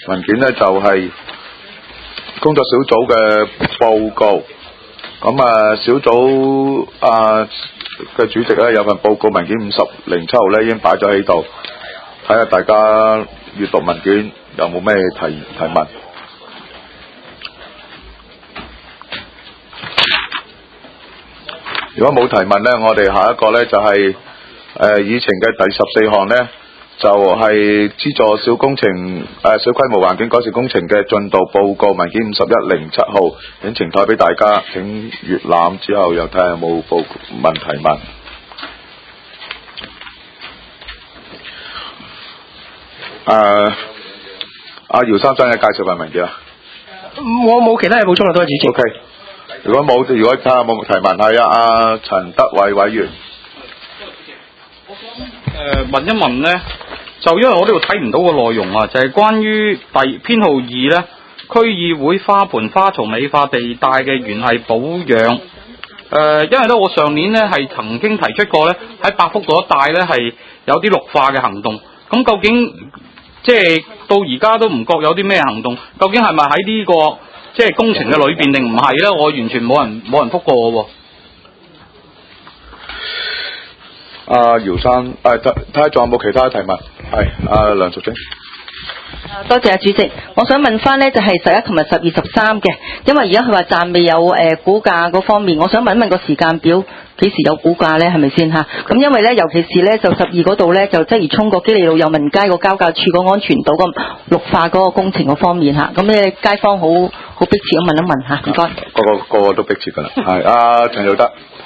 文件咧就係工作小組嘅報告。咁小組嘅主席咧有份報告文件5007號咧已經擺咗喺度，睇下大家閱讀文件有冇咩提問。如果冇提問咧，我哋下一個咧就係議程嘅第14項咧，就係資助小工程小規模環境改善工程嘅進度報告文件5107號，請呈台俾大家，請閱覽之後又睇下有冇問題問。阿姚生想介紹份文件啊？ 我冇其他嘢補充啦，多謝主席。 OK。如果睇下冇提問，係阿陳德偉委員。 問一問呢，就因為我呢度睇唔到個內容啊，就係關於編號2呢，區議會花盆花槽美化地帶嘅園藝保養。因為呢，我上年呢係曾經提出過呢，喺百福嗰一帶呢係有啲綠化嘅行動。咁究竟即係到而家都唔覺有啲咩行動？究竟係咪喺呢個即係工程嘅裏邊定唔係咧？我完全冇人覆過喎。 姚生，睇下仲有冇其他提問？係梁淑貞。 多謝主席，我想問翻呢就係11、琴日12、13嘅，因為而家佢話暫未有估價嗰方面，我想問一問個時間表幾時有估價呢？係咪先嚇？咁因為呢，尤其是呢，就12嗰度呢，就鰂魚涌個基利路友民街個交界處個安全島個綠化嗰個工程嗰方面嚇，咁呢街坊好迫切咁問一問嚇，唔該。 個個都迫切㗎啦，係陳耀德。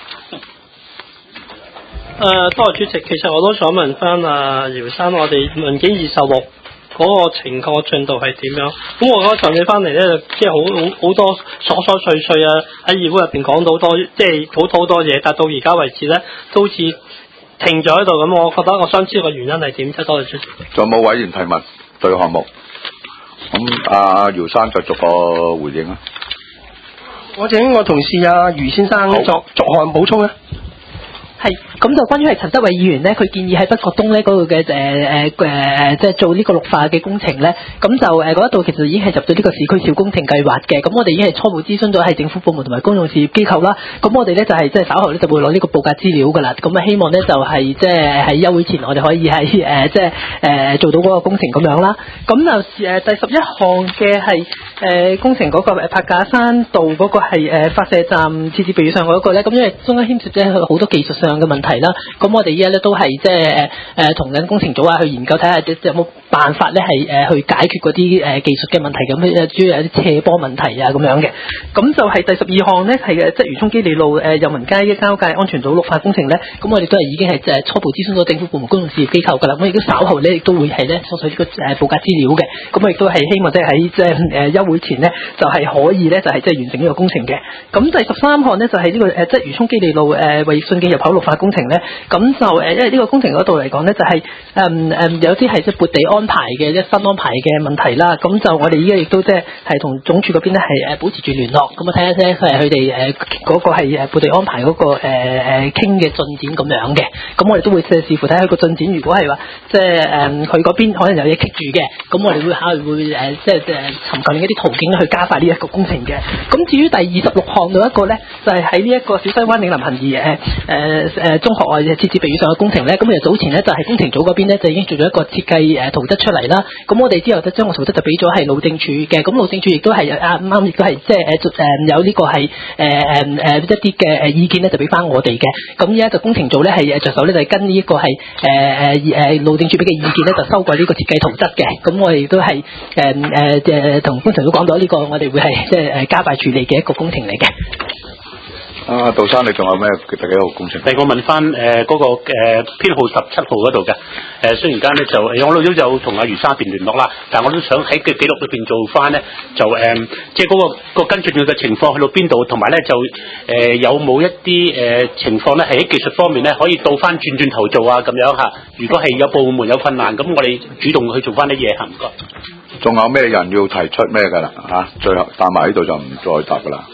多謝主席，其實我都想問翻姚生，我哋文件26嗰個情況進度係點樣？咁我嗰上次翻嚟咧，即係好多瑣瑣碎碎啊，喺議會入邊講到好多，即係好多嘢，但到而家為止咧，都好似停咗喺度咁。我覺得我想知道個原因係點啫？多謝主席。 仲有冇委員提問對項目？咁姚生就逐個回應啦。 我請我同事余先生逐項補充啊。 係，咁就關於係陳德偉議員咧，佢建議喺北角東咧嗰度嘅即係做呢個綠化嘅工程咧，咁就嗰一度其實已經係入咗呢個市區小工程計劃嘅，咁我哋已經係初步諮詢咗係政府部門同埋公用事業機構啦，咁我哋咧就係即係稍後咧就會攞呢個報價資料㗎啦，咁啊希望咧就係即係喺休會前我哋可以係即係做到嗰個工程咁樣啦，咁就第11項嘅係工程嗰個柏架山道嗰個係發射站設置備上嗰個咧，咁因為中間牽涉咗好多技術上嘅問題啦，咁我哋依家咧都係即係同緊工程組去研究睇下有冇辦法咧係去解決嗰啲技術嘅問題，咁主要有啲斜坡問題啊咁樣嘅。咁就係第12項咧係鰂魚涌基利路友民街交界安全島綠化工程咧，咁我哋都係已經係初步諮詢咗政府部門公用事業機構㗎啦，咁亦都稍後咧亦都會係咧索取呢個報價資料嘅，咁我亦都係希望即係喺即係休會前咧就係可以咧就係即係完成呢個工程嘅。咁第13項咧就係呢個鰂魚涌基利路衛信記入口綠化工程咧，咁就因為呢個工程嗰度嚟講咧，就係有啲係即係撥地安排嘅新安排嘅問題啦。咁就我哋依家亦都即係同總署嗰邊咧係保持住聯絡，咁啊睇下咧佢哋嗰個係撥地安排嗰個傾嘅進展咁樣嘅。咁我哋都會視乎睇下佢個進展。如果係話即係佢嗰邊可能有嘢棘住嘅，咁我哋會考慮會即係尋求另一啲途徑去加快呢一個工程嘅。咁至於第26項到一個咧，就係喺呢一個小西灣嶺南行義中學外設置避雨上嘅工程咧，咁其實早前咧就係工程組嗰邊咧就已經做咗一個設計圖則出嚟啦。咁我哋之後就將個圖則就俾咗係路政署嘅，咁路政署亦都係啱亦都係即係有呢個係一啲嘅意見咧就俾翻我哋嘅。咁而家就工程組咧係着手咧就係跟呢一個係路政署俾嘅意見咧就修改呢個設計圖則嘅。咁我哋亦都係同工程組講到呢個我哋會係即係加快處理嘅一個工程嚟嘅。 杜生，你仲有咩第幾號工程？ 我問翻嗰個編號17號嗰度嘅雖然間咧就我都有同阿余生邊聯絡啦，但我都想喺嘅記錄裏邊做翻咧，就即係嗰個跟進嘅情況去到邊度，同埋咧就有冇一啲情況咧係喺技術方面咧可以倒翻轉頭做啊咁樣嚇。如果係有部門有困難，咁我哋主動去做翻啲嘢嚇，唔該。 仲有咩人要提出咩㗎啦？最後答埋呢度就唔再答㗎啦。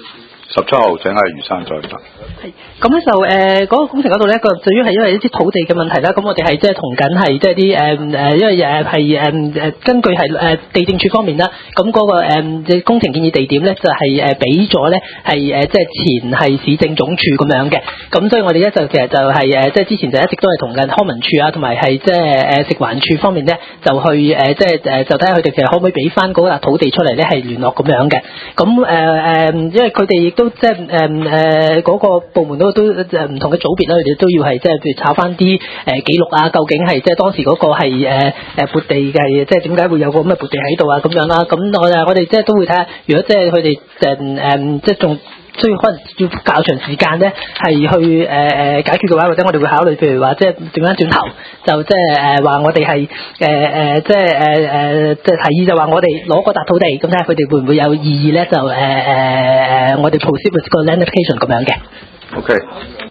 17號請阿余生再答。 咁咧就嗰個工程嗰度咧，個至於係因為一啲土地嘅問題啦，咁我哋係即係同緊係即係啲因為係根據係地政處方面啦，咁嗰個工程建議地點咧就係俾咗咧係即係前係市政總署咁樣嘅，咁所以我哋咧就其實就係即係之前就一直都係同緊康文署啊，同埋係即係食環署方面咧就去即係就睇下佢哋其實可唔可以俾翻嗰笪土地出嚟咧係聯絡咁樣嘅，咁因為佢哋亦都即係嗰個部門都唔同嘅組別啦，佢哋都要係即係譬如炒翻啲記錄啊，究竟係即係當時嗰個係撥地嘅，即係點解會有個咁嘅撥地喺度啊咁樣啦。咁我哋即係都會睇下，如果即係佢哋即係仲需要可能要較長時間咧，係去解決嘅話，或者我哋會考慮譬如話即係點樣轉頭就即係話我哋係即係提議就話我哋攞個笪土地，咁睇下佢哋會唔會有異議咧？就我哋 proceed with 個 land application 咁樣嘅。 OK。